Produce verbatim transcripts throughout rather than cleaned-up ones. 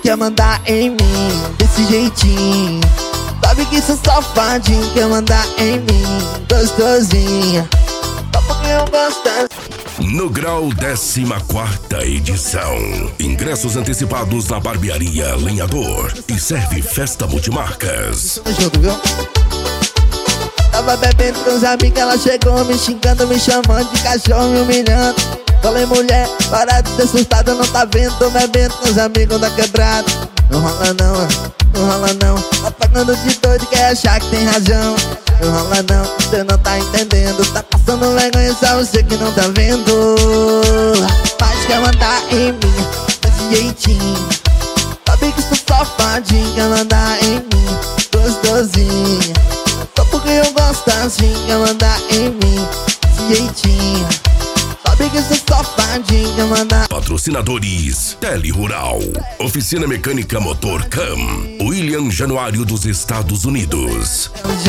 quer mandar em mim desse jeitinho. Sabe que sou safadinho, quer mandar em mim gostosinha. Só porque eu gosto assim. No Grau, décima quarta edição. Ingressos antecipados na Barbearia Lenhador e serve festa multimarcas. Junto, viu? Tava bebendo com os amigos, ela chegou me xingando, me chamando de cachorro, me humilhando. Falei, mulher, para de ser assustada, não tá vendo? Tô bebendo com os amigos da quebrada. Não rola não, não rola não. Tá pagando de doido, quer achar que tem razão. Não rola não, cê não tá entendendo. Tá passando vergonha, só você que não tá vendo. Mas quer mandar em mim desse jeitinho. Sabe que sou safadinho, quer mandar em mim gostosinha. Só porque eu gosto assim, quer mandar em mim desse jeitinho. Sabe que sou safadinho, quer mandar. Patrocinadores Tele Rural, Oficina Mecânica Motor Cam, William Januário dos Estados Unidos.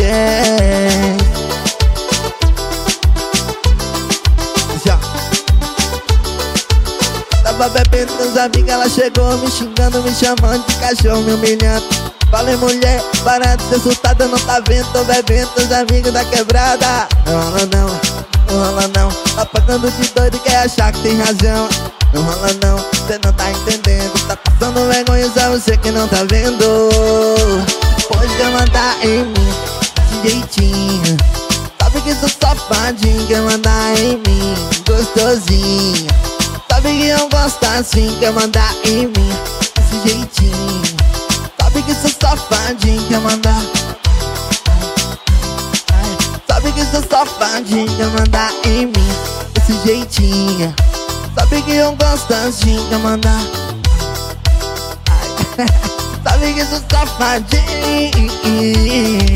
Já tava bebendo com os amigos, ela chegou me xingando, me chamando de cachorro, me humilhando. Falei, mulher, para de ser assustada, não tá vendo? Tô bebendo com os amigos da quebrada. Não rola não, não rola não. Tá pagando de doido, quer achar que tem razão. Não rola não, cê não tá entendendo. Tá passando vergonha, só você que não tá vendo. Pode quer mandar em mim desse jeitinho. Sabe que sou safadinho, quer mandar em mim gostosinha. Sabe que eu gosto assim, quer mandar em mim desse jeitinho. Sabe que sou safadinho, quer mandar. Sabe que sou safadinho, quer mandar em mim desse jeitinho. Sabe que eu gosto assim, quer mandar. Sabe que sou safadinho.